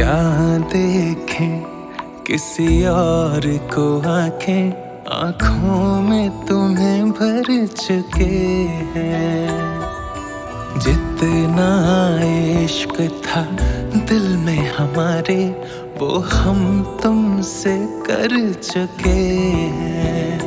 क्या देखें किसी और को आंखें, आंखों में तुम्हें भर चुके हैं। जितना इश्क था दिल में हमारे, वो हम तुमसे कर चुके हैं।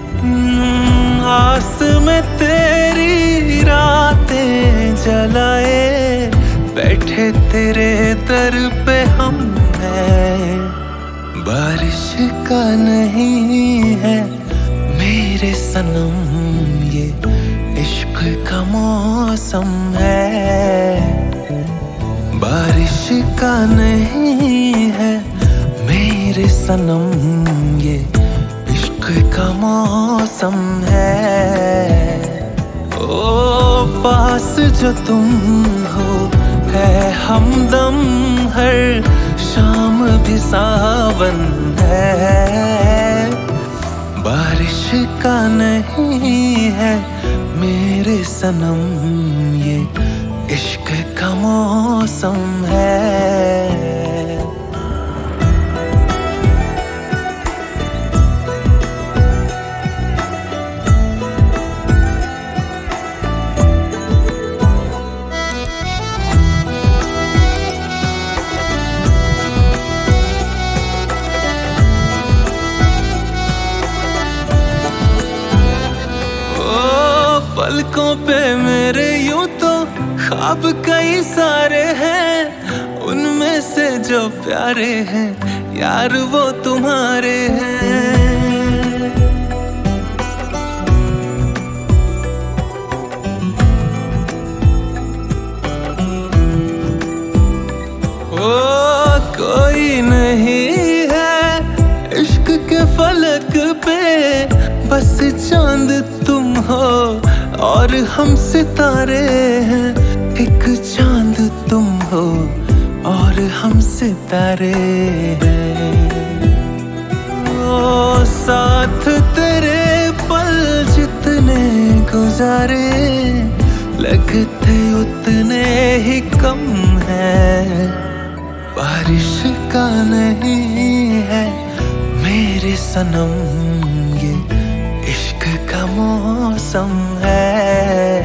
आस में तेरी रातें जलाए, बैठे तेरे दर पे हम हैं। बारिश का नहीं है मेरे सनम, ये इश्क का मौसम है। बारिश का नहीं है मेरे सनम, ये इश्क का मौसम है। ओ पास जो तुम हो है हमदम, हर शाम भी सावन है। बारिश का नहीं है मेरे सनम, ये इश्क का मौसम है। पलकों पे मेरे यूं तो ख्वाब कई सारे हैं, उनमें से जो प्यारे हैं यार वो तुम्हारे हैं। ओ कोई नहीं है इश्क के फलक पे, बस चांद तुम हो और हम सितारे हैं। एक चांद तुम हो और हम सितारे हैं। ओ साथ तेरे पल जितने गुजारे, लगते उतने ही कम है। बारिश का नहीं है मेरे सनम, ये इश्क का मौसम है।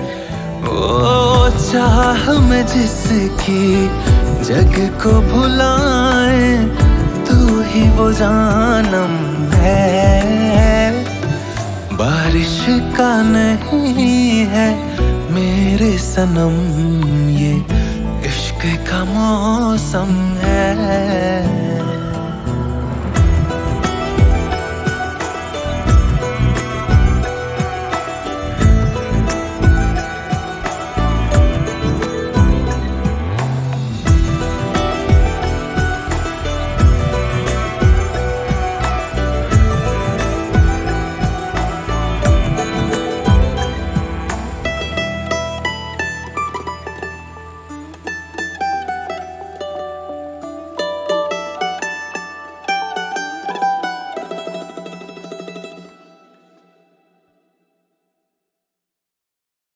ओ चाह में जिसकी जग को भुलाए, तू ही वो जानम है। बारिश का नहीं है मेरे सनम, ये इश्क का मौसम है।